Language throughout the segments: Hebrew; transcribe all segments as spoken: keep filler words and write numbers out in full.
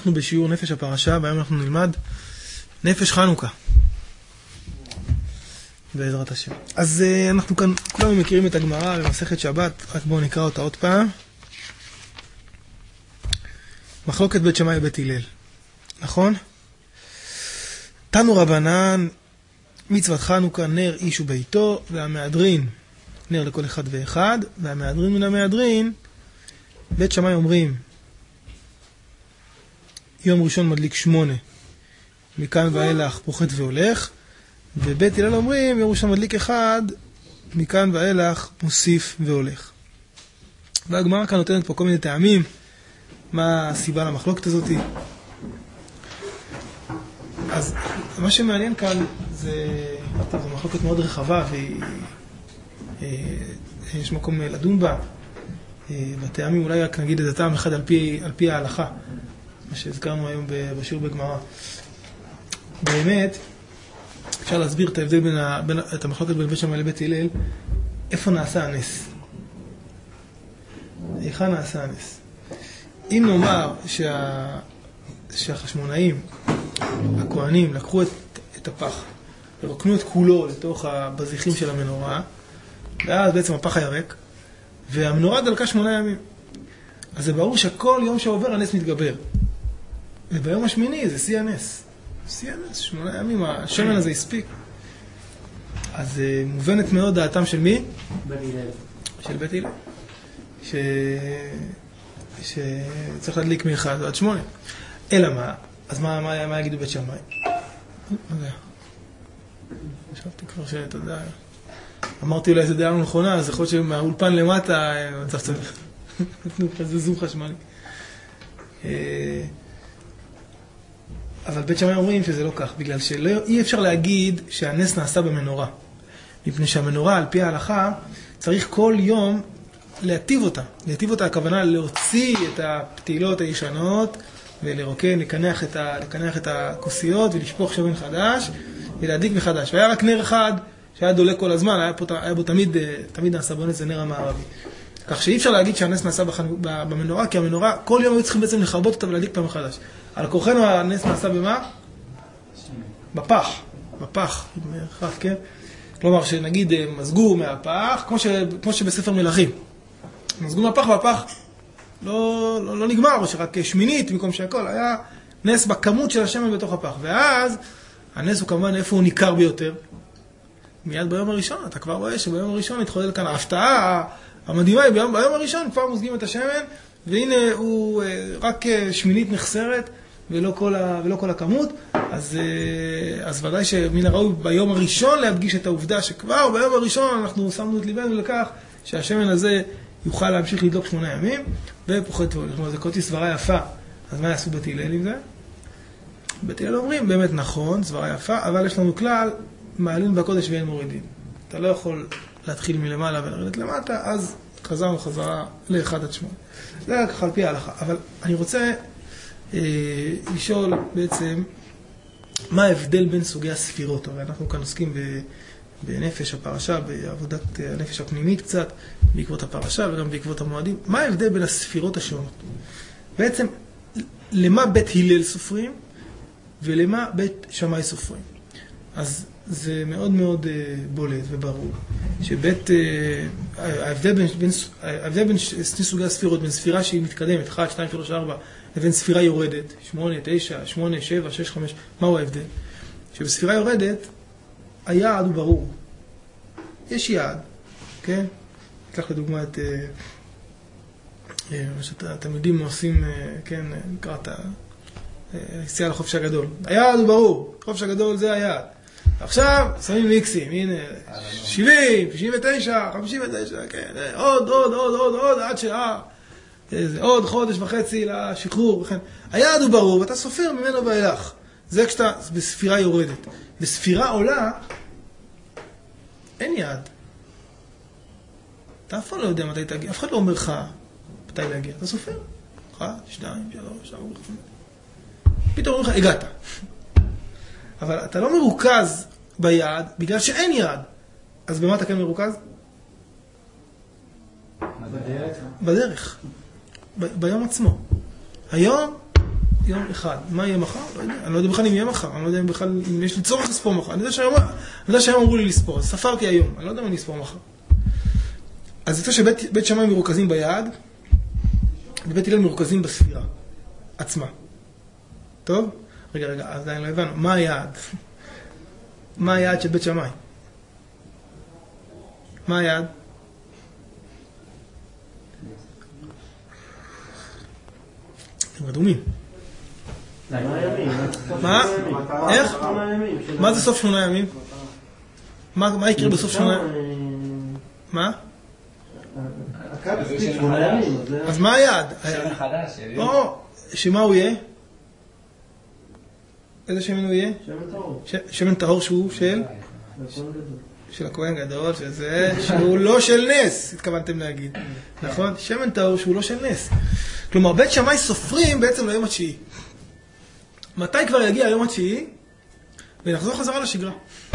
אנחנו בשיעור נפש הפרשה, והיום אנחנו נלמד נפש חנוכה. בעזרת השם. אז uh, אנחנו כאן, כולנו מכירים את הגמרא במסכת שבת, רק בואו נקרא אותה עוד פעם. מחלוקת בית שמאי ובית הלל. נכון? תנו רבנן, מצוות חנוכה, נר איש וביתו, והמהדרין, נר לכל אחד ואחד, והמהדרין מן המהדרין, בית שמאי אומרים, יום ראשון מדליק שמונה, מכאן ואילך פוחת והולך, ובית הלל אומרים, יום ראשון מדליק אחד, מכאן ואילך מוסיף והולך. והגמרא כאן נותנת פה כל מיני טעמים, מה הסיבה למחלוקת הזאת. אז מה שמעניין כאן זה, זו מחלוקת מאוד רחבה, ויש מקום לדון בה. בטעמים אולי רק נגיד את הטעם אחד על פי, על פי ההלכה, מה שהזכרנו היום בשיעור בגמרא. באמת, אפשר להסביר את ההבדל בין, ה, בין את המחלוקת בין בית שמאי לבית הלל, איפה נעשה הנס? היכן נעשה הנס? אם נאמר שה, שהחשמונאים, הכהנים, לקחו את, את הפח, ורוקנו את כולו לתוך הבזיחים של המנורה, ואז בעצם הפח היה ריק, והמנורה דלקה שמונה ימים. אז זה ברור שכל יום שעובר הנס מתגבר. וביום השמיני זה שיא הנס. שיא הנס, שמונה ימים, השמן הזה הספיק. אז מובנת מאוד דעתם של מי? בית הלל. של בית הלל. ש... שצריך להדליק מאחד ועד שמונה. אלא מה? אז מה, מה, מה יגידו בית שמאי? לא יודע. חשבתי כבר שאתה יודע. אמרתי אולי זה דעה לא נכונה, אז יכול להיות שמהאולפן למטה צריך צריך. נתנו כזה זום חשמלי. אבל בית שמאי אומרים שזה לא כך, בגלל שאי אפשר להגיד שהנס נעשה במנורה. מפני שהמנורה, על פי ההלכה, צריך כל יום להטיב אותה. להטיב אותה, הכוונה להוציא את הפתילות הישנות, ולרוקן, לקנח את, ה, לקנח את הכוסיות, ולשפוך שמן חדש, ולהדליק מחדש. והיה רק נר אחד, שהיה דולק כל הזמן, היה, פה, היה בו תמיד, תמיד נעשה בו נס, זה נר המערבי. כך שאי אפשר להגיד שהנס נעשה במנורה, כי המנורה, כל יום היו צריכים בעצם לחרבות אותה ולהדליק פעם מחדש. על כורחנו הנס נעשה במה? בפח. בפח. כן? כלומר, שנגיד מזגו מהפח, כמו, ש, כמו שבספר מלכים. מזגו מהפח והפח לא, לא, לא נגמר, או שרק שמינית במקום שהכל. היה נס בכמות של השמן בתוך הפח. ואז הנס הוא כמובן איפה הוא ניכר ביותר. מיד ביום הראשון, אתה כבר רואה שביום הראשון התחולל כאן ההפתעה המדהימה, ביום, ביום הראשון כבר מוזגים את השמן, והנה הוא רק שמינית נחסרת, ולא כל, ה, ולא כל הכמות, אז, אז ודאי שמן הראוי ביום הראשון להדגיש את העובדה שכבר ביום הראשון אנחנו שמנו את ליבנו לכך, שהשמן הזה יוכל להמשיך לדלוק שמונה ימים, ופוחת והולך. כלומר, זה קוטי סברה יפה, אז מה יעשו בית הלל עם זה? בית הלל אומרים, באמת נכון, סברה יפה, אבל יש לנו כלל, מעלים בקודש ואין מורידים. אתה לא יכול להתחיל מלמעלה ולרדת למטה, אז חזרנו חזרה לאחד עד שמונה. זה היה ככה על פי ההלכה. אבל אני רוצה אה, לשאול בעצם, מה ההבדל בין סוגי הספירות? הרי אנחנו כאן עוסקים בנפש הפרשה, בעבודת הנפש הפנימית קצת, בעקבות הפרשה וגם בעקבות המועדים. מה ההבדל בין הספירות השונות? בעצם, למה בית הלל סופרים, ולמה בית שמאי סופרים? אז זה מאוד מאוד בולט וברור, שבית, ההבדל בין, בין, ההבדל בין שני סוגי הספירות, בין ספירה שהיא מתקדמת, אחת, שתיים, שלוש, ארבע, לבין ספירה יורדת, שמונה, תשע, שמונה, שבע, שש, חמש, מהו ההבדל? שבספירה יורדת, היעד הוא ברור. יש יעד, כן? ניקח לדוגמה את, מה שאתם יודעים, עושים, כן, נקרא את היציאה לחופש הגדול. היעד הוא ברור, חופש הגדול זה היעד. עכשיו שמים מיקסים, הנה, שבעים, שבעים ותשע, חמישים ותשע, כן, עוד, עוד, עוד, עוד, עוד, עד שעה, עוד חודש וחצי לשחרור, וכן. היעד הוא ברור, ואתה סופר ממנו ואילך. זה כשאתה בספירה יורדת. בספירה עולה, אין יעד. אתה אף פעם לא יודע מתי תגיע, אף אחד לא אומר לך מתי להגיע. אתה סופר, אחת, שתיים, שלוש, ארבע, חמש. פתאום אומר לך, הגעת. אבל אתה לא מרוכז ביעד, בגלל שאין יעד. אז במה אתה כן מרוכז? בדרך. בדרך. ב- ביום עצמו. היום יום אחד. מה יהיה מחר? לא יודע. אני לא יודע בכלל אם יהיה מחר. אני לא יודע אם בכלל, אם יש לי צורך לספור מחר. אני יודע שהיום, אני יודע שהיום אמרו לי לספור. אז ספרתי היום. אני לא יודע אם אני אספור מחר. אז יוצא שבית בית שמאי מרוכזים ביעד, ובית הלל מרוכזים בספירה עצמה. טוב? רגע, רגע, אז עדיין לא הבנו. מה היעד? מה היעד של בית שמאי? מה היעד? אתם רדומים. מה? איך? מה זה סוף שמונה ימים? מה יקרה בסוף שמונה ימים? מה? אז מה היעד? שמה הוא יהיה? איזה שמן הוא יהיה? שמן טהור. שמן טהור שהוא של? של הכהן גדול, שזה, שהוא לא של נס, התכוונתם להגיד. נכון? שמן טהור שהוא לא של נס. כלומר, בית שמאי סופרים בעצם ליום התשיעי. מתי כבר יגיע היום התשיעי? ונחזור חזרה לשגרה.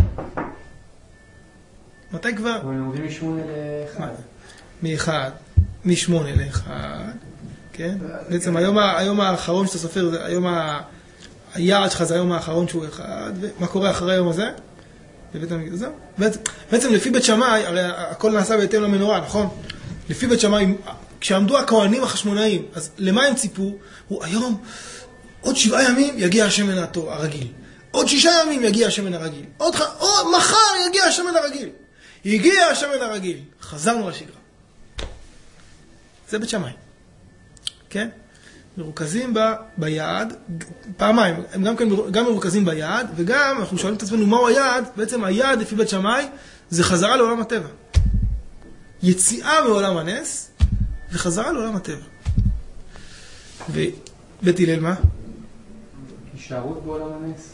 מתי כבר? אבל הם עובדים משמונה לאחד. מאחד, משמונה לאחד, כן? בעצם היום, היום האחרון שאתה סופר, זה היום ה... היעד שלך זה היום האחרון שהוא אחד, ומה קורה אחרי היום הזה? בבית המקדש, זהו. בעצם, בעצם לפי בית שמאי, הרי הכל נעשה בהתאם למנורה, נכון? לפי בית שמאי, כשעמדו הכהנים החשמונאים, אז למה הם ציפו? הוא היום, עוד שבעה ימים יגיע השמן הרגיל. עוד שישה ימים יגיע השמן הרגיל. עוד, עוד מחר יגיע השמן הרגיל. הגיע השמן הרגיל. חזרנו לשגרה. זה בית שמאי. כן? מרוכזים ב, ביעד, פעמיים, הם גם, כן, גם מרוכזים ביעד, וגם אנחנו שואלים את עצמנו מהו היעד, בעצם היעד לפי בית שמאי זה חזרה לעולם הטבע. יציאה מעולם הנס, וחזרה לעולם הטבע. ובית הלל מה? הישארות בעולם הנס.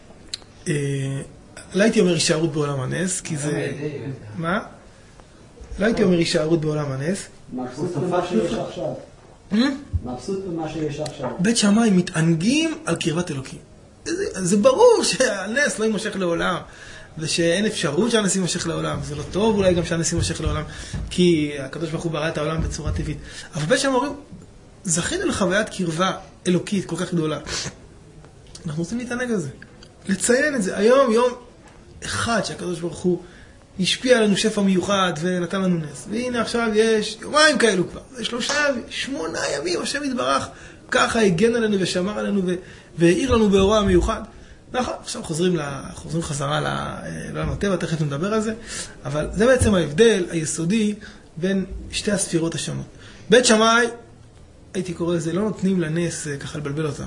לא הייתי אומר הישארות בעולם הנס, כי זה... מה? לא הייתי אומר הישארות בעולם הנס. מבסוט במה שיש עכשיו. מבסוט במה שיש עכשיו. בית שמאי מתענגים על קרבת אלוקים. זה ברור שהנס לא יימשך לעולם, ושאין אפשרות שהנס יימשך לעולם. זה לא טוב אולי גם שהנס יימשך לעולם, כי הקדוש ברוך הוא ברא את העולם בצורה טבעית. אבל בית שמאי אומרים, זכינו לחוויית קרבה אלוקית כל כך גדולה. אנחנו רוצים להתענג על זה. לציין את זה. היום יום אחד שהקדוש ברוך הוא השפיע עלינו שפע מיוחד ונתן לנו נס. והנה עכשיו יש יומיים כאלו כבר. זה שלושה, שמונה ימים, השם יתברך. ככה הגן עלינו ושמר עלינו והעיר לנו באורו המיוחד. נכון, עכשיו חוזרים, לה, חוזרים חזרה לעולם הטבע, תכף נדבר על זה. אבל זה בעצם ההבדל היסודי בין שתי הספירות השונות. בית שמאי, הייתי קורא לזה, לא נותנים לנס ככה לבלבל אותם.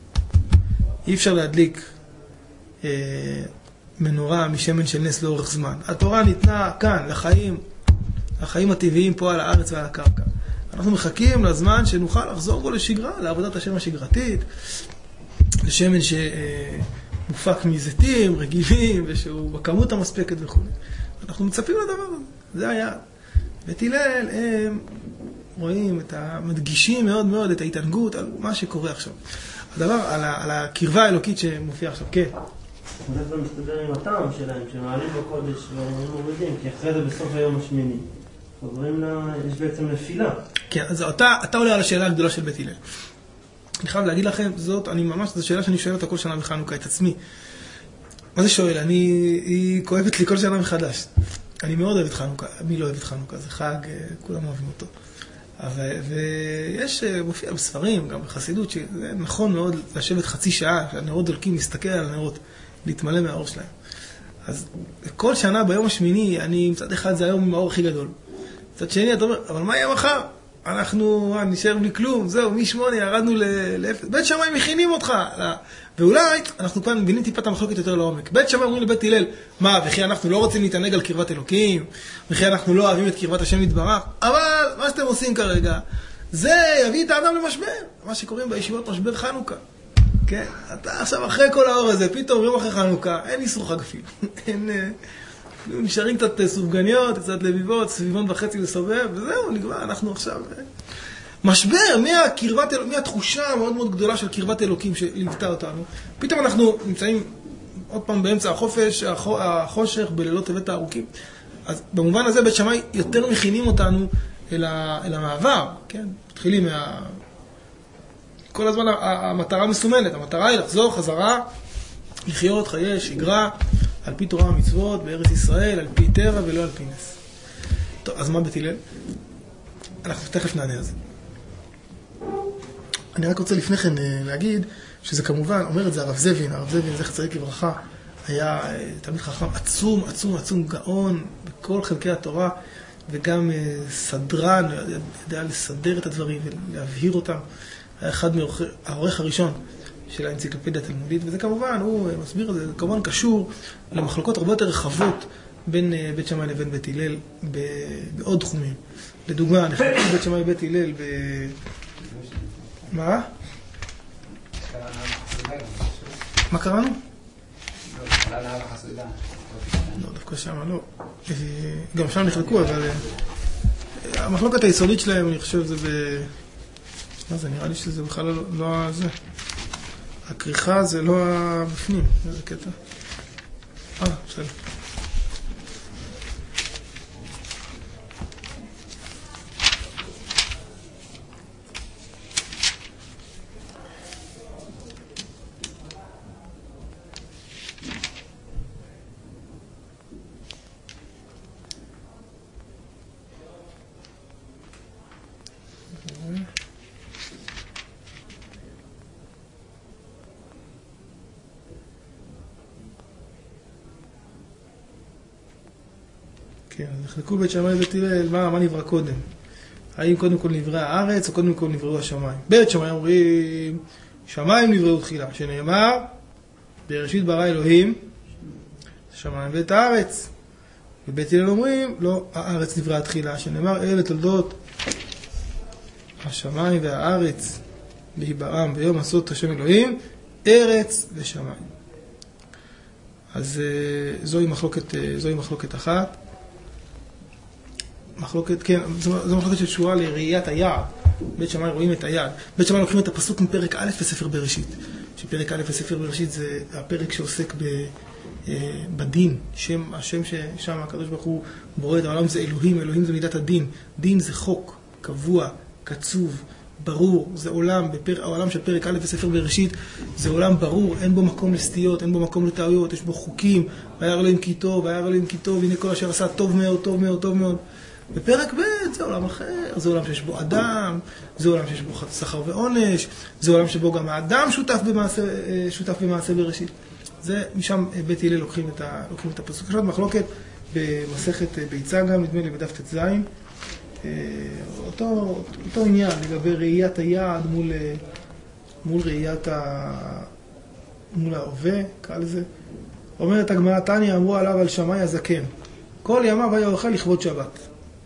אי אפשר להדליק אה, מנורה משמן של נס לאורך זמן. התורה ניתנה כאן, לחיים, לחיים הטבעיים פה על הארץ ועל הקרקע. אנחנו מחכים לזמן שנוכל לחזור בו לשגרה, לעבודת השם השגרתית, לשמן שמופק מזיתים, רגילים, ושהוא בכמות המספקת וכו'. אנחנו מצפים לדבר הזה, זה היה. בית הלל הם רואים את המדגישים מאוד מאוד את ההתענגות על מה שקורה עכשיו. הדבר, על, ה, על הקרבה האלוקית שמופיע עכשיו, כן. זה כבר מסתדר עם הטעם שלהם, שמעלים בקודש ומורידים, כי אחרי זה בסוף היום השמיני. חוזרים לה, יש בעצם נפילה. כן, אז אתה, אתה עולה על השאלה הגדולה של בית הלל. אני חייב להגיד לכם, זאת, אני ממש, זו שאלה שאני שואל אותה כל שנה בחנוכה, את עצמי. מה זה שואל? אני, היא כואבת לי כל שנה מחדש. אני מאוד אוהב את חנוכה. מי לא אוהב את חנוכה? זה חג, כולם אוהבים אותו. אבל, ויש, מופיע בספרים, גם בחסידות, שזה נכון מאוד לשבת חצי שעה, שהנרות דולקים, להסתכל על הנרות, להתמלא מהאור שלהם. אז כל שנה ביום השמיני, אני מצד אחד זה היום עם האור הכי גדול. מצד שני, אתה אומר, אבל מה יהיה מחר? אנחנו נשאר בלי כלום, זהו, משמונה ירדנו לאפס. בית שמאי מכינים אותך. ואולי אנחנו כאן מבינים טיפה את המחלוקת יותר לעומק. בית שמאי אומרים לבית הלל, מה, וכי אנחנו לא רוצים להתענג על קרבת אלוקים, וכי אנחנו לא אוהבים את קרבת השם יתברך, אבל מה שאתם עושים כרגע, זה יביא את האדם למשבר, מה שקוראים בישיבות משבר חנוכה. כן? אתה עכשיו אחרי כל האור הזה, פתאום יום אחרי חנוכה, אין איסור חג אפילו. אין... נשארים קצת סופגניות, קצת לביבות, סביבון וחצי לסובב, וזהו, נגמר, אנחנו עכשיו... משבר, מהקרבת, מהתחושה המאוד מאוד גדולה של קרבת אלוקים שליוותה אותנו. פתאום אנחנו נמצאים עוד פעם באמצע החופש, החושך, בלילות טבת הארוכים. אז במובן הזה בית שמאי יותר מכינים אותנו אל, ה, אל המעבר, כן? מתחילים מה... כל הזמן המטרה מסומנת, המטרה היא לחזור חזרה, לחיות חיי שגרה, על פי תורה ומצוות, בארץ ישראל, על פי טבע ולא על פי נס. טוב, אז מה בית הלל? אנחנו תכף נענה על זה. אני רק רוצה לפני כן להגיד, שזה כמובן, אומר את זה הרב זבין, הרב זבין, זכר צדיק לברכה, היה תלמיד חכם עצום, עצום, עצום, גאון, בכל חלקי התורה, וגם סדרן, ידע לסדר את הדברים ולהבהיר אותם. היה אחד מהעורך הראשון של האנציקלופדיה התלמודית, וזה כמובן, הוא מסביר את זה, זה כמובן קשור למחלוקות הרבה יותר רחבות בין בית שמאי לבין בית הלל בעוד תחומים. לדוגמה, אנחנו רואים בית שמאי ובית הלל ב... מה? מה קראנו? לא, דווקא שם לא. גם שם נחלקו, אבל המחלוקת היסודית שלהם, אני חושב, זה ב... מה זה? נראה לי שזה בכלל לא זה. הכריכה זה לא בפנים. איזה קטע. אה, בסדר. כן, אז נחלקו בית שמאי ובית הלל, מה, מה נברא קודם? האם קודם כל נברא הארץ או קודם כל נבראו השמיים? בית שמאי אומרים, שמיים נבראו תחילה, שנאמר, בראשית ברא אלוהים, שמיים ואת הארץ. ובית הלל אומרים, לא, הארץ נבראה תחילה, שנאמר, אלה תולדות השמיים והארץ, בהיברם ביום עשות השם אלוהים, ארץ ושמיים. אז זוהי מחלוקת, זוהי מחלוקת אחת. מחלוקת, כן, זו, זו מחלוקת שקשורה לראיית היעד. בית שמאי רואים את היעד. בית שמאי לוקחים את הפסוק מפרק א' בספר בראשית. שפרק א' בספר בראשית זה הפרק שעוסק ב, אה, בדין. שם, השם ששם הקדוש ברוך הוא בורא את העולם זה אלוהים. אלוהים זה מידת הדין. דין זה חוק, קבוע, קצוב, ברור. זה עולם, בפר, העולם של פרק א' בספר בראשית זה עולם ברור. אין בו מקום לסטיות, אין בו מקום לטעויות, יש בו חוקים. וירא אלוהים כי טוב, וירא אלוהים כי טוב, הנה כל אשר עשה טוב מאוד, טוב מאוד, טוב מאוד. בפרק ב' זה עולם אחר, זה עולם שיש בו אדם, זה עולם שיש בו שכר ועונש, זה עולם שבו גם האדם שותף במעשה, שותף במעשה בראשית. זה, משם בית הלל לוקחים את, ה, לוקחים את הפסוק. יש עוד מחלוקת במסכת ביצה גם, נדמה לי בדף ט"ז, אותו, אותו עניין לגבי ראיית היעד מול, מול ראיית ה... מול ההווה, קרא לזה. אומרת הגמרא תניא, אמרו עליו על שמאי הזקן, כל ימיו היה אוכל לכבוד שבת.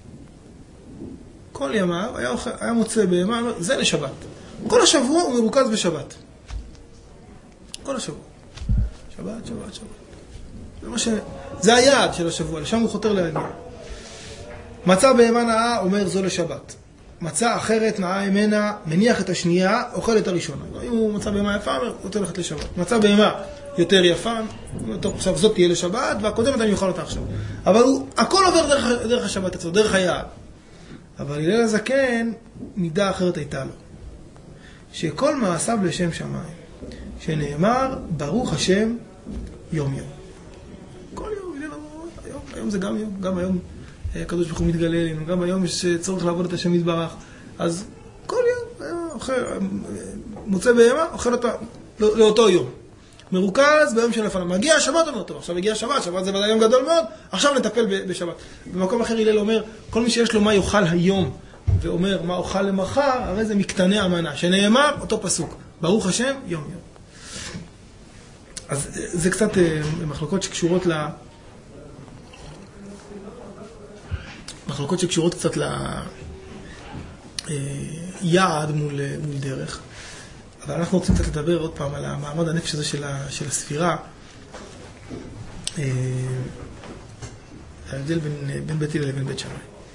כל ימיו היה, אוכל, היה מוצא בהמה, זה לשבת. כל השבוע הוא מרוכז בשבת. כל השבוע. שבת, שבת, שבת. זה, מה ש... זה היעד של השבוע, לשם הוא חותר להגיע. מצא בהמה נאה, אומר זו לשבת. מצא אחרת נאה ממנה, מניח את השנייה, אוכל את הראשונה. אם הוא מצא בהמה יפה, אומר, רוצה ללכת לשבת. מצא בהמה יותר יפה, טוב, עכשיו זאת תהיה לשבת, והקודמת אני אוכל אותה עכשיו. אבל הוא, הכל עובר דרך, דרך השבת עצמו, דרך היעד. אבל הלל הזקן, מידה אחרת הייתה לו. שכל מעשיו לשם שמיים, שנאמר, ברוך השם, יום יום. כל יום, הלל אמר, היום, היום זה גם יום, גם היום הקדוש ברוך הוא מתגלה אלינו, גם היום יש צורך לעבוד את השם יתברך. אז כל יום, אוכל, מוצא בהמה, אוכל אותה לא, לאותו יום. מרוכז ביום של לפניו. מגיע השבת, אומר טוב, עכשיו הגיע השבת, שבת זה ודאי יום גדול מאוד, עכשיו נטפל בשבת. במקום אחר הלל אומר, כל מי שיש לו מה יאכל היום, ואומר מה אוכל למחר, הרי זה מקטני המנה, שנאמר אותו פסוק, ברוך השם, יום יום. אז זה קצת מחלוקות שקשורות ל... מחלוקות שקשורות קצת ליעד מול, מול דרך. אבל אנחנו רוצים קצת לדבר עוד פעם על המעמד הנפש הזה של, ה, של הספירה. ההבדל בין, בין בית הלל לבין בית שמאי.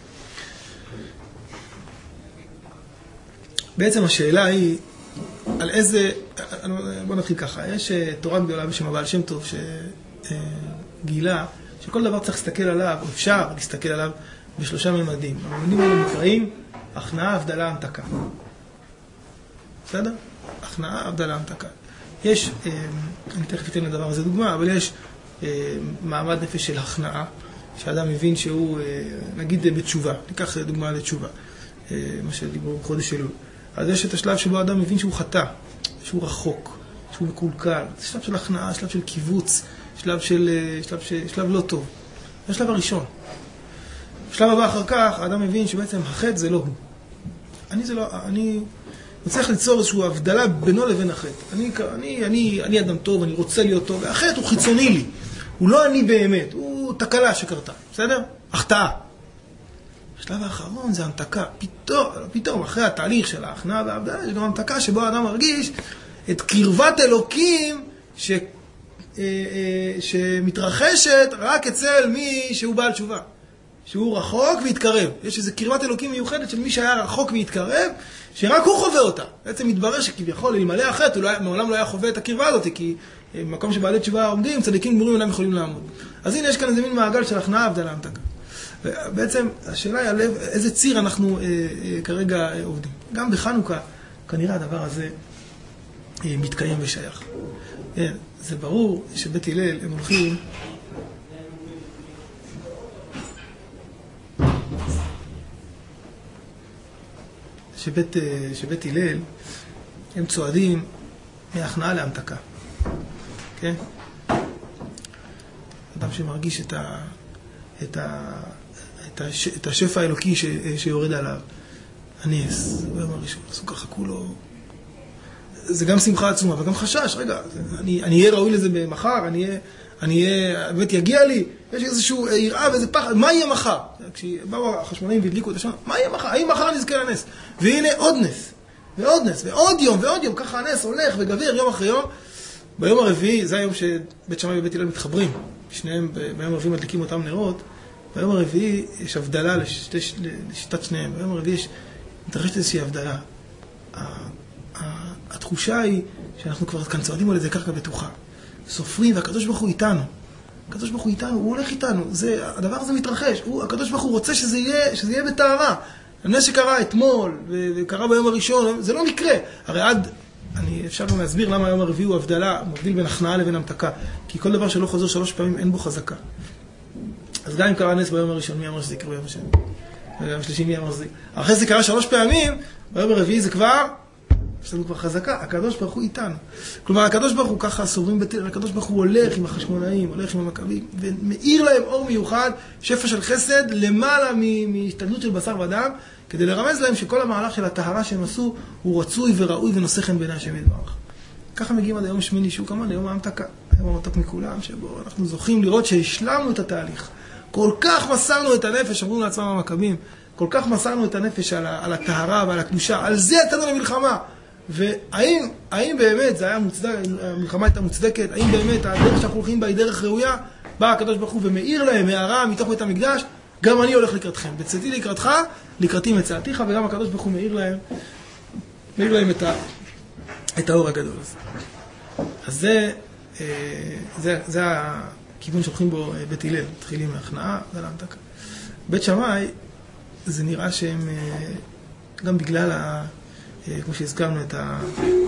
בעצם השאלה היא, על איזה... בוא נתחיל ככה. יש תורה גדולה בשם הבעל שם טוב שגילה שכל דבר צריך להסתכל עליו, או אפשר להסתכל עליו בשלושה ממדים. הממדים האלה נקראים הכנעה, הבדלה, המתקה. בסדר? הכנעה, הבדלה, המתקה. יש, אני תכף אתן לדבר הזה דוגמה, אבל יש מעמד נפש של הכנעה, שאדם מבין שהוא, נגיד בתשובה, ניקח דוגמה לתשובה, מה שדיברו בחודש אלול. אז יש את השלב שבו האדם מבין שהוא חטא, שהוא רחוק, שהוא מקולקל. זה שלב של הכנעה, שלב של קיבוץ, שלב של, שלב של, שלב לא טוב. זה השלב הראשון. בשלב הבא אחר כך, האדם מבין שבעצם החטא זה לא הוא. אני זה לא, אני צריך ליצור איזושהי הבדלה בינו לבין החטא. אני, אני, אני, אני אדם טוב, אני רוצה להיות טוב, והחטא הוא חיצוני לי. הוא לא אני באמת, הוא תקלה שקרתה, בסדר? החטאה. השלב האחרון זה המתקה. פתאום, פתאום אחרי התהליך של ההכנעה וההבדלה, יש גם המתקה שבו האדם מרגיש את קרבת אלוקים ש, אה, אה, שמתרחשת רק אצל מי שהוא בעל תשובה. שהוא רחוק והתקרב. יש איזו קרבת אלוקים מיוחדת של מי שהיה רחוק והתקרב, שרק הוא חווה אותה. בעצם מתברר שכביכול, אלמלא החטא, הוא לא, מעולם לא היה חווה את הקרבה הזאת, כי במקום שבעלי תשובה עומדים, צדיקים גמורים אינם יכולים לעמוד. אז הנה יש כאן איזה מין מעגל של הכנעה, הבדלה, המתקה. בעצם השאלה היא הלב, איזה ציר אנחנו אה, אה, כרגע אה, עובדים. גם בחנוכה, כנראה הדבר הזה אה, מתקיים ושייך. אה, זה ברור שבית הלל הם הולכים, שבית, שבית הלל הם צועדים מהכנעה להמתקה. כן? אדם שמרגיש את, ה, את, ה, את, הש, את השפע האלוקי ש, שיורד עליו. הנס, ביום הראשון, אז הוא ככה כולו. זה גם שמחה עצומה, אבל גם חשש. רגע, אני, אני אהיה ראוי לזה במחר, אני אהיה, אני אהיה, באמת יגיע לי, יש איזשהו יראה ואיזה פחד, מה יהיה מחר? כשבאו החשמונאים והדליקו את השם, מה יהיה מחר? האם מחר נזכה לנס? והנה עוד נס, ועוד נס, ועוד יום, ועוד יום, ככה הנס הולך וגביר יום אחרי יום. ביום הרביעי, זה היום שבית שמאי ובית הלל מתחברים, שניהם ביום הרביעי מדליקים אותם נרות, ביום הרביעי יש הבדלה לשתי, לשיטת שניהם, ביום הרביעי יש, מתרחשת איזושהי הבדלה. התחושה היא שאנחנו כבר כאן צועדים על איזה קרקע בטוחה. סופרים, והקדוש ברוך הוא איתנו. הקדוש ברוך הוא איתנו, הוא הולך איתנו. זה, הדבר הזה מתרחש. הוא, הקדוש ברוך הוא רוצה שזה יהיה, שזה יהיה בטהרה. הנס שקרה אתמול, וקרה ביום הראשון, זה לא מקרה. הרי עד, אני אפשר גם להסביר למה היום הרביעי הוא הבדלה, מבדיל בין הכנעה לבין המתקה. כי כל דבר שלא חוזר שלוש פעמים, אין בו חזקה. אז גם אם קרה נס ביום הראשון, מי אמר שזה יקרה ביום השני? ביום השלישי, מי אמר שזה? אחרי זה קרה שלוש פעמים, ביום הרביעי זה כבר יש לנו כבר חזקה, הקדוש ברוך הוא איתנו. כלומר, הקדוש ברוך הוא ככה סוברים בתל, הקדוש ברוך הוא הולך עם החשמונאים, הולך עם המכבים, ומאיר להם אור מיוחד, שפע של חסד, למעלה מהשתדלות של בשר ודם, כדי לרמז להם שכל המהלך של הטהרה שהם עשו, הוא רצוי וראוי ונושא חן בעיני השם יתברך. ככה מגיעים עד היום שמיני, שהוא כמובן ליום ההמתקה, היום המתק מכולם, שבו אנחנו זוכים לראות שהשלמנו את התהליך. כל כך מסרנו את הנפש, אמרו לעצמם המכבים, כל כך מסרנו את הנפש על, על הטהרה ועל הקדושה, על זה יצאנו למלחמה. והאם האם באמת זה היה מוצדק, המלחמה הייתה מוצדקת, האם באמת הדרך שאנחנו הולכים בה היא דרך ראויה, בא הקדוש ברוך הוא ומאיר להם הערה מתוך בית המקדש, גם אני הולך לקראתכם, בצאתי לקראתך, לקראתי מצאתיך, וגם הקדוש ברוך הוא מאיר להם, מאיר להם את, ה, את האור הגדול הזה. אז זה, זה, זה הכיוון שהולכים בו בית הלל, מתחילים מהכנעה, זה להמתקה. בית שמאי, זה נראה שהם, גם בגלל ה... כמו שהזכרנו את, ה,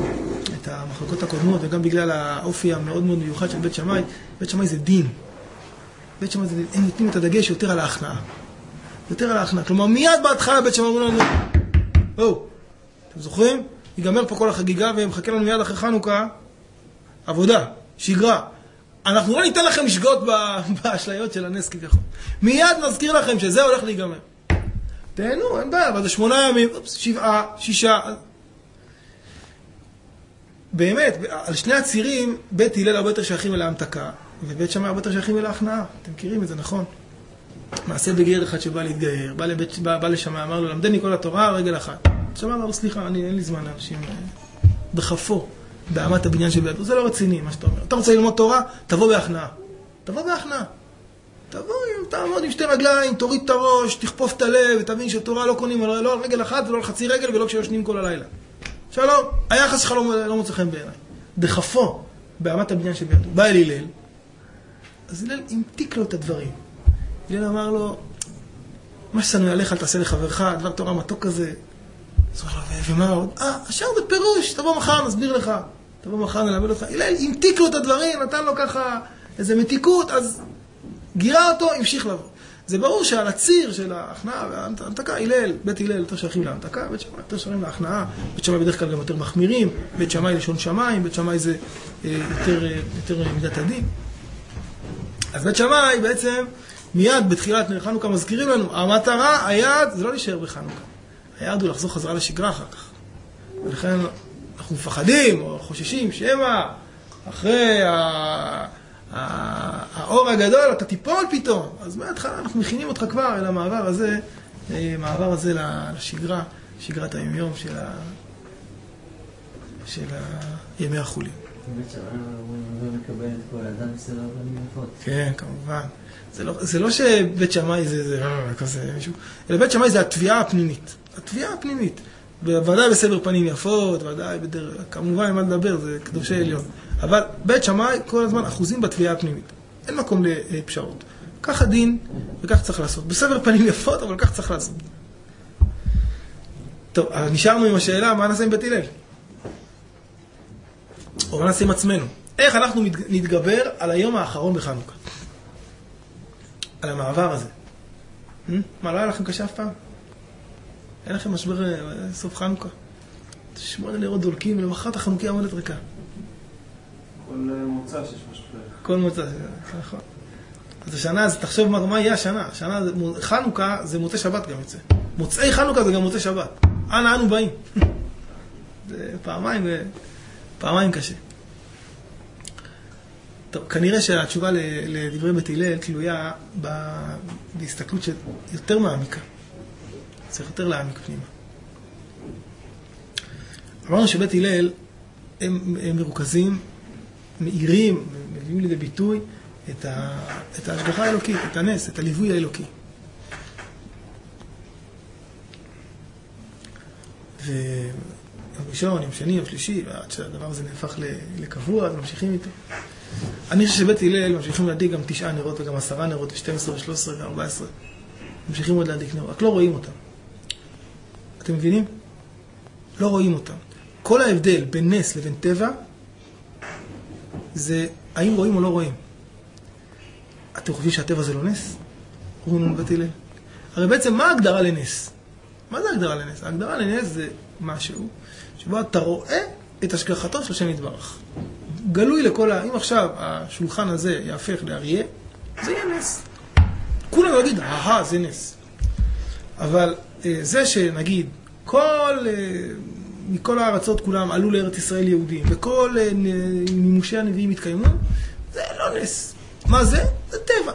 את המחלקות הקודמות, וגם בגלל האופי המאוד מאוד מיוחד של בית שמאי, בית שמאי זה דין. בית שמאי זה דין. הם נותנים את הדגש יותר על ההכנעה. יותר על ההכנעה. כלומר, מיד בהתחלה בית שמאי אומרים לנו, או, אתם זוכרים? ייגמר פה כל החגיגה, ומחכה לנו מיד אחרי חנוכה, עבודה, שגרה. אנחנו לא ניתן לכם לשגות באשליות של הנס כככה. מיד נזכיר לכם שזה הולך להיגמר. תהנו, אין בעיה, אבל זה שמונה ימים, שבעה, שישה. באמת, על שני הצירים, בית הלל הרבה יותר שייכים אל ההמתקה, ובית שמאי הרבה יותר שייכים אל ההכנעה. אתם מכירים את זה, נכון? מעשה בגר אחד שבא להתגייר, בא, לבית, בא, בא לשמאי, אמר לו, למדני כל התורה, רגל אחת. שמאי אמר לו, סליחה, אני, אין לי זמן לאנשים דחפו, באמת הבניין של בידו. זה לא רציני, מה שאתה אומר. אתה רוצה ללמוד תורה? תבוא בהכנעה. תבוא בהכנעה. תבוא, תעמוד עם שתי רגליים, תוריד את הראש, תכפוף את הלב, ותבין שתורה לא קונים לא על רגל אחת ולא על חצי רגל ולא כשיושנים כל הלילה. שלום, היחס שלך לא, לא מוצא חן בעיניי. דחפו, באמת הבניין שבידו. בא אל הלל, אז הלל המתיק לו את הדברים. הלל אמר לו, מה ששנוא עליך אל תעשה לחברך, דבר תורה מתוק כזה. אז הוא אומר לו, ומה עוד? אה, השאר זה פירוש, תבוא מחר, נסביר לך. תבוא מחר, נלמד אותך. הלל המתיק לו את הדברים, נתן לו ככה איזה מתיקות, אז גירה אותו, המשיך לבוא. זה ברור שעל הציר של ההכנעה וההמתקה, הלל, בית הלל יותר שייכים להמתקה, בית שמאי יותר שייכים להכנעה, בית שמאי בדרך כלל גם יותר מחמירים, בית שמאי לשון שמיים, בית שמאי זה אה, יותר, אה, יותר מידת הדין. אז בית שמאי בעצם מיד בתחילת נר חנוכה מזכירים לנו, המטרה, היעד, זה לא להישאר בחנוכה. היעד הוא לחזור חזרה לשגרה אחר כך. ולכן אנחנו מפחדים או חוששים שמא אחרי ה... האור הגדול, אתה תיפול פתאום. אז מההתחלה אנחנו מכינים אותך כבר אל המעבר הזה, מעבר הזה לשגרה, שגרת היומיום של ה... של הימי החולין. באמת שמאי לא מקבל את כל האדם בסדר פנים יפות. כן, כמובן. זה לא, זה לא שבית שמאי זה, זה כזה מישהו, אלא בית שמאי זה התביעה הפנימית. התביעה הפנימית. ודאי בסבר פנים יפות, ודאי בדרך, כמובן מה לדבר, זה קדושי עליון. אבל בית שמאי כל הזמן אחוזים בתביעה הפנימית. אין מקום לפשרות. כך הדין, וכך צריך לעשות. בסבר פנים יפות, אבל כך צריך לעשות. טוב, אבל נשארנו עם השאלה, מה נעשה עם בית הלל? או מה נעשה עם עצמנו? איך אנחנו נתגבר על היום האחרון בחנוכה? על המעבר הזה. מה, לא היה לכם קשה אף פעם? אין לכם משבר סוף חנוכה? שמונה נרות דולקים, ולמחרת החנוכיה עומדת ריקה. כל מוצא שיש משבר. כל מוצא, נכון. אז השנה, אז תחשוב מה, מה יהיה השנה. השנה, חנוכה זה מוצאי שבת גם יוצא. מוצאי חנוכה זה גם מוצאי שבת. אנה אנו באים. זה פעמיים, פעמיים קשה. טוב, כנראה שהתשובה לדברי בית הלל תלויה בהסתכלות שיותר מעמיקה. צריך יותר להעמיק פנימה. אמרנו שבית הלל הם, הם מרוכזים, מאירים, מביאים לידי ביטוי את, ה, את ההשגחה האלוקית, את הנס, את הליווי האלוקי. ויום ראשון, יום שני, יום שלישי, ועד שהדבר הזה נהפך לקבוע, אז ממשיכים איתו. אני חושב שבית הלל ממשיכים להדליק גם תשעה נרות וגם עשרה נרות, ו-שתים עשרה ו-שלוש עשרה ו-ארבע עשרה. ממשיכים עוד להדליק נרות, רק לא רואים אותם. אתם מבינים? לא רואים אותם. כל ההבדל בין נס לבין טבע זה האם רואים או לא רואים. אתם חושבים שהטבע זה לא נס? אומרים לנו בית הלל. הרי בעצם מה ההגדרה לנס? מה זה ההגדרה לנס? ההגדרה לנס זה משהו שבו אתה רואה את השגחתו של השם יתברך. גלוי לכל ה... אם עכשיו השולחן הזה יהפך לאריה, זה יהיה נס. כולם יגיד, אהה, זה נס. אבל זה שנגיד, כל, מכל הארצות כולם עלו לארץ ישראל יהודים, וכל מימושי הנביאים התקיימו, זה לא נס. מה זה? זה טבע.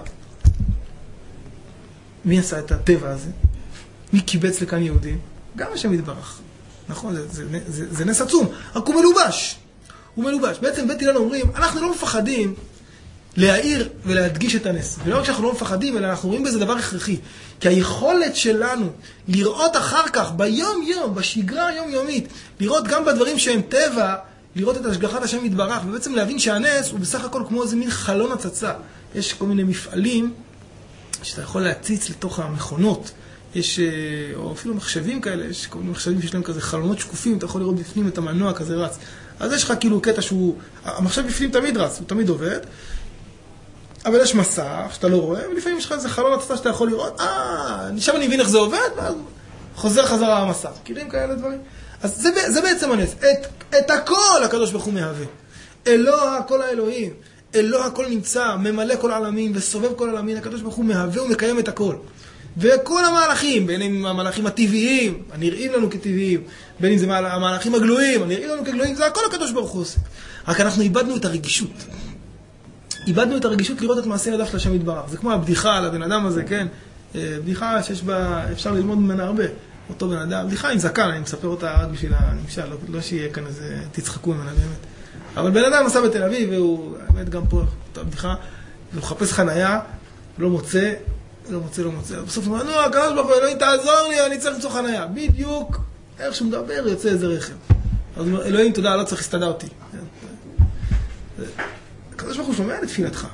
מי עשה את הטבע הזה? מי קיבץ לכאן יהודים? גם השם יתברך. נכון, זה, זה, זה, זה נס עצום. רק הוא מלובש. הוא מלובש. בעצם בית הלל אומרים, אנחנו לא מפחדים להעיר ולהדגיש את הנס. ולא רק שאנחנו לא מפחדים, אלא אנחנו רואים בזה דבר הכרחי. כי היכולת שלנו לראות אחר כך, ביום יום, בשגרה היומיומית, לראות גם בדברים שהם טבע, לראות את השגחת השם יתברך, ובעצם להבין שהנס הוא בסך הכל כמו איזה מין חלון הצצה. יש כל מיני מפעלים שאתה יכול להציץ לתוך המכונות. יש, או אפילו מחשבים כאלה, יש כל מיני מחשבים שיש להם כזה חלונות שקופים, אתה יכול לראות בפנים את המנוע כזה רץ. אז יש לך כאילו קטע שהוא, המחשב בפנים תמיד רץ, הוא תמיד עובד, אבל יש מסך שאתה לא רואה, ולפעמים יש לך איזה חלון הצצה שאתה יכול לראות, אה, עכשיו אני מבין איך זה עובד, ואז חוזר חזרה המסך. מכירים כאלה דברים? אז זה, זה בעצם הנס. את, את הכל הקדוש ברוך הוא מהווה. אלוה כל האלוהים, אלוה הכל נמצא, ממלא כל העלמין וסובב כל העלמין, הקדוש ברוך הוא מהווה ומקיים את הכל. וכל המהלכים, בין אם המהלכים הטבעיים, הנראים לנו כטבעיים, בין אם זה המהלכים הגלויים, הנראים לנו כגלויים, זה הכל הקדוש ברוך הוא עושה. רק אנחנו איבדנו את הרגישות. איבדנו את הרגישות לראות את מעשה ידיו של השם יתברך. זה כמו הבדיחה על הבן אדם הזה, כן? בדיחה שיש בה, אפשר ללמוד ממנה הרבה. אותו בן אדם, בדיחה עם זקן, אני מספר אותה רק בשביל הנמשל, לא, לא שיהיה כאן איזה, תצחקו ממנה באמת. אבל בן אדם נסע בתל אביב, והוא, האמת גם פה, אותה בדיחה, והוא חפש חנייה, לא מוצא, לא מוצא, לא מוצא. בסוף הוא אומר, נו, הקדוש ברוך הוא, אלוהים, תעזור לי, אני צריך למצוא חנייה. בדיוק, איך שהוא מדבר, יוצא איזה רכב. אז הוא אומר, אלוהים, תודה, לא צריך להסתדר אותי. הקדוש ברוך הוא שומע לתפילתך.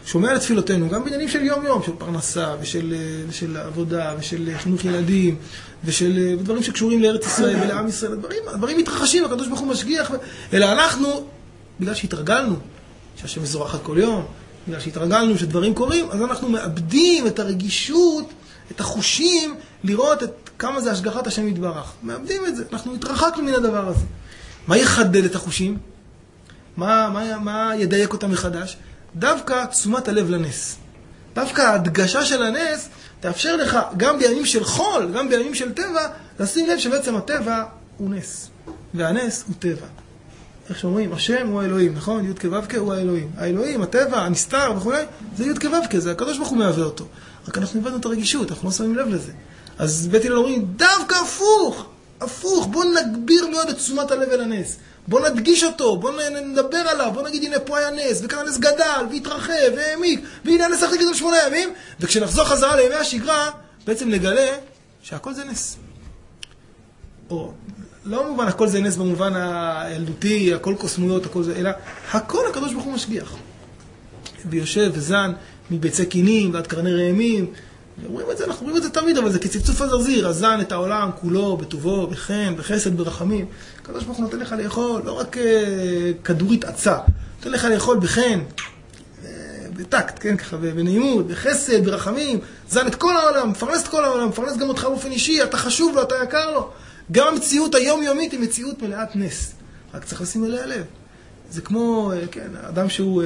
שומע לתפילותינו, גם בעניינים של יום-יום, של פרנסה, ושל, ושל עבודה, ושל חינוך ילדים, ושל דברים שקשורים לארץ ישראל ולעם ישראל. הדברים, הדברים מתרחשים, הקדוש ברוך הוא משגיח, אלא אנחנו, בגלל שהתרגלנו, שהשם מזורחת כל יום, בגלל שהתרגלנו שדברים קורים, אז אנחנו מאבדים את הרגישות, את החושים, לראות את כמה זה השגחת השם יתברך. מאבדים את זה, אנחנו התרחקנו מן הדבר הזה. מה יחדד את החושים? מה, מה, מה ידייק אותם מחדש? דווקא תשומת הלב לנס. דווקא ההדגשה של הנס תאפשר לך, גם בימים של חול, גם בימים של טבע, לשים לב שבעצם הטבע הוא נס. והנס הוא טבע. איך שאומרים, השם הוא האלוהים, נכון? י' כו' הוא האלוהים. האלוהים, הטבע, הנסתר וכו', זה י' כו', זה הקדוש ברוך הוא מהווה אותו. רק אנחנו הבנו את הרגישות, אנחנו לא שמים לב לזה. אז בית הלל אומרים, דווקא הפוך, הפוך, בוא נגביר מאוד את תשומת הלב אל הנס. בוא נדגיש אותו, בוא נדבר עליו, בוא נגיד, הנה פה היה נס, וכאן הנס גדל, והתרחב, והעמיק, והנה הנס אחרי כזה שמונה ימים, וכשנחזור חזרה לימי השגרה, בעצם נגלה שהכל זה נס. או, לא מובן הכל זה נס במובן הילדותי, הכל קוסמויות, הכל זה, אלא הכל הקדוש ברוך הוא משגיח. ויושב וזן מביצי קינים ועד קרני רעמים, רואים את זה, אנחנו רואים את זה תמיד, אבל זה כצפצוף הזרזיר, הזן את העולם כולו, בטובו, בחן, בחסד, ברחמים. הקדוש ברוך הוא נותן לך לאכול, לא רק uh, כדורית עצה, נותן לך לאכול בחן, uh, בטקט, כן, ככה, בנעימות, בחסד, ברחמים, זן את כל העולם, מפרנס את כל העולם, מפרנס גם אותך באופן אישי, אתה חשוב לו, אתה יקר לו. גם המציאות היומיומית היא מציאות מלאת נס. רק צריך לשים אליה לב. זה כמו, uh, כן, אדם שהוא, uh,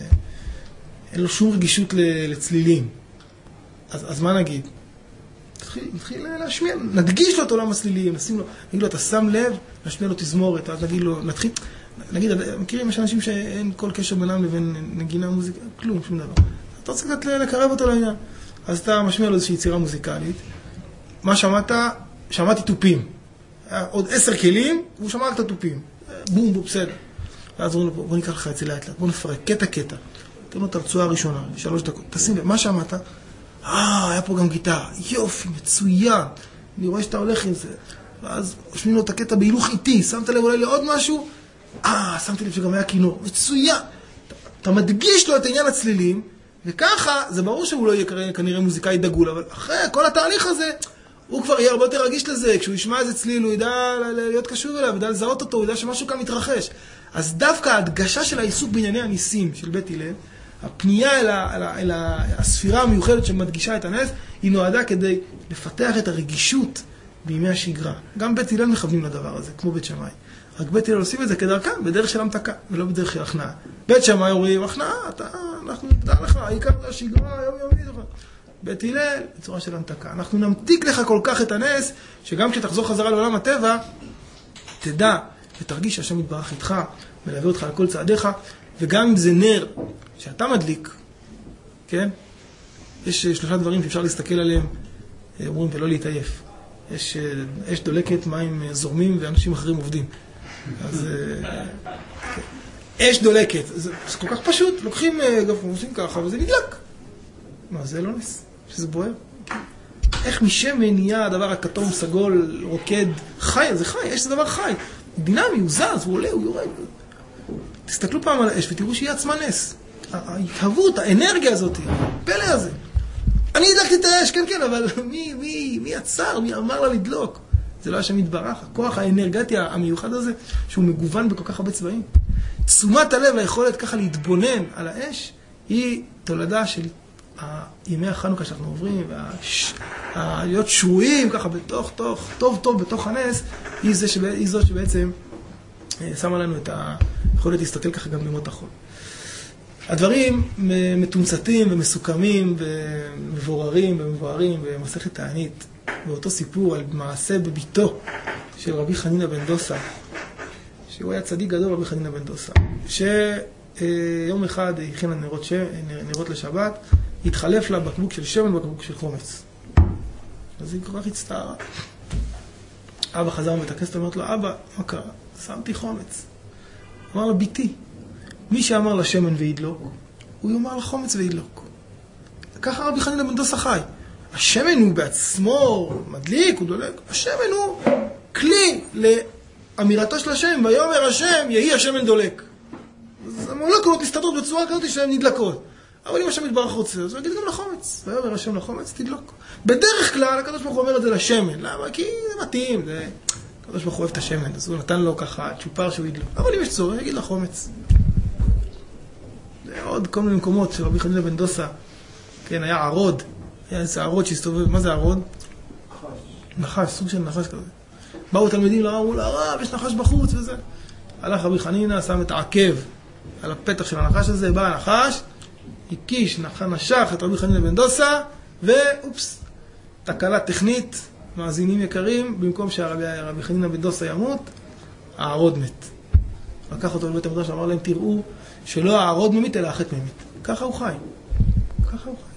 אין לו שום רגישות לצלילים. אז, אז מה נגיד? נתחיל, נתחיל להשמיע, נדגיש לו את עולם הסלילים, נשים לו, נגיד לו, אתה שם לב, נשמיע לו תזמורת, אז נגיד לו, נתחיל, נגיד, מכירים, יש אנשים שאין כל קשר בינם לבין נגינה מוזיקה, כלום, שום דבר. אתה רוצה קצת לקרב אותו לעניין. אז אתה משמיע לו איזושהי יצירה מוזיקלית. מה שמעת? שמעתי טופים. עוד עשר כלים, והוא שמע רק את הטופים. בום, בום, בסדר. ואז אומרים לו, בוא ניקח לך את זה לאט לאט, בוא נפרק, קטע קטע. תן לו את הרצועה הראשונה, שלוש דקות. תשים לב, מה שמעת? אה, היה פה גם גיטרה. יופי, מצוין. אני רואה שאתה הולך עם זה. ואז משמיעים לו את הקטע בהילוך איטי. שמת לב אולי לעוד משהו? אה, שמתי לב שגם היה כינור. מצוין. אתה, אתה מדגיש לו את עניין הצלילים, וככה, זה ברור שהוא לא יהיה כנראה מוזיקאי דגול, אבל אחרי כל התהליך הזה, הוא כבר יהיה הרבה יותר רגיש לזה. כשהוא ישמע איזה צליל, הוא ידע להיות קשור אליו, ידע לזהות אותו, הוא ידע שמשהו כאן מתרחש. אז דווקא ההדגשה של העיסוק בענייני הניסים של בית הלל, הפנייה אל, ה, אל, ה, אל הספירה המיוחדת שמדגישה את הנס, היא נועדה כדי לפתח את הרגישות בימי השגרה. גם בית הלל מכוונים לדבר הזה, כמו בית שמאי. רק בית הלל עושים את זה כדרכם, בדרך של המתקה, ולא בדרך של הכנעה. בית שמאי אומרים, הכנעה, אתה, אנחנו נדע לך, העיקר זה השגרה, יום יומי. בית הלל, בצורה של המתקה. אנחנו נמתיק לך כל כך את הנס, שגם כשתחזור חזרה לעולם הטבע, תדע ותרגיש שהשם יתברך איתך, מלווה אותך על כל צעדיך, וגם אם זה נר שאתה מדליק, כן? יש שלושה דברים שאפשר להסתכל עליהם, אומרים, ולא להתעייף. יש אש דולקת, מים זורמים, ואנשים אחרים עובדים. אז אש דולקת, זה, זה כל כך פשוט, לוקחים גפרון, עושים ככה, וזה נדלק. מה, זה לא נס? שזה בוער? איך משמן נהיה הדבר הכתום, סגול, רוקד, חי? זה חי, אש זה דבר חי. דינמי, הוא זז, הוא עולה, הוא יורד. תסתכלו פעם על האש ותראו שהיא עצמה נס. ההתהוות, האנרגיה הזאת, הפלא הזה. אני הדלקתי את האש, כן, כן, אבל מי, מי, מי עצר, מי אמר לה לדלוק? זה לא השם יתברך, הכוח האנרגטי המיוחד הזה, שהוא מגוון בכל כך הרבה צבעים. תשומת הלב, היכולת ככה להתבונן על האש, היא תולדה של ימי החנוכה שאנחנו עוברים, והלהיות שרויים ככה בתוך, תוך, טוב, טוב, בתוך הנס, היא, זה שבא, היא זו שבעצם שמה לנו את היכולת להסתכל ככה גם בימות החול. הדברים מתומצתים ומסוכמים ומבוררים ומבוארים במסכת תענית, באותו סיפור על מעשה בביתו של רבי חנינא בן דוסא, שהוא היה צדיק גדול, רבי חנינא בן דוסא, שיום אחד הכין נרות, ש... נרות לשבת, התחלף לה בקבוק של שמן ובקבוק של חומץ. אז היא כל כך הצטערה. אבא חזר מבית הכנסת, אמרת לו, אבא, מה קרה? שמתי חומץ. אמר לה, ביתי, מי שאמר לה שמן וידלוק, הוא יאמר לה חומץ וידלוק. ככה רבי חנינא בן דוסא חי. השמן הוא בעצמו מדליק, הוא דולק. השמן הוא כלי לאמירתו של השם, ויאמר השם, יהי השמן דולק. אז המולקולות מסתדרות בצורה כזאת שהן נדלקות. אבל אם השם יתברך רוצה, אז הוא יגיד גם לחומץ. ויאמר השם לחומץ, תדלוק. בדרך כלל, הקדוש ברוך הוא אומר את זה לשמן. למה? כי זה מתאים. זה... הקדוש ברוך הוא אוהב את השמן, אז הוא נתן לו ככה צ'ופר שהוא ידלוק. אבל אם יש צורך, יגיד לחומץ. זה עוד כל מיני מקומות של רבי חנינא בן דוסה. כן, היה ערוד. היה איזה ערוד שהסתובב. מה זה ערוד? נחש, סוג של נחש כזה. באו תלמידים לרב, אמרו לרב, יש נחש בחוץ וזה. הלך רבי חנינא, שם את העקב על הפתח של הנחש הזה, בא הנחש, הקיש, נשך את רבי חנינא בן דוסה, ואופס, תקלה טכנית, מאזינים יקרים, במקום שהרבי חנינא בן דוסה ימות, הערוד מת. לקח אותו לבית המדרש, אמר להם, תראו שלא הערוד ממית, אלא החטא ממית. ככה הוא חי. ככה הוא חי.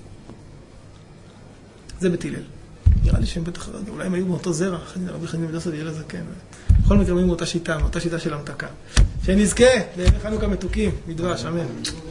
זה בית הלל. נראה לי שהם בטח, אולי הם היו באותו זרע, רבי חנינא בן דוסה ויהיה לזה כן. בכל מקרה הם היו באותה שיטה, באותה שיטה של המתקה. שנזכה, בימי חנוכה מתוקים, מדבש, אמן.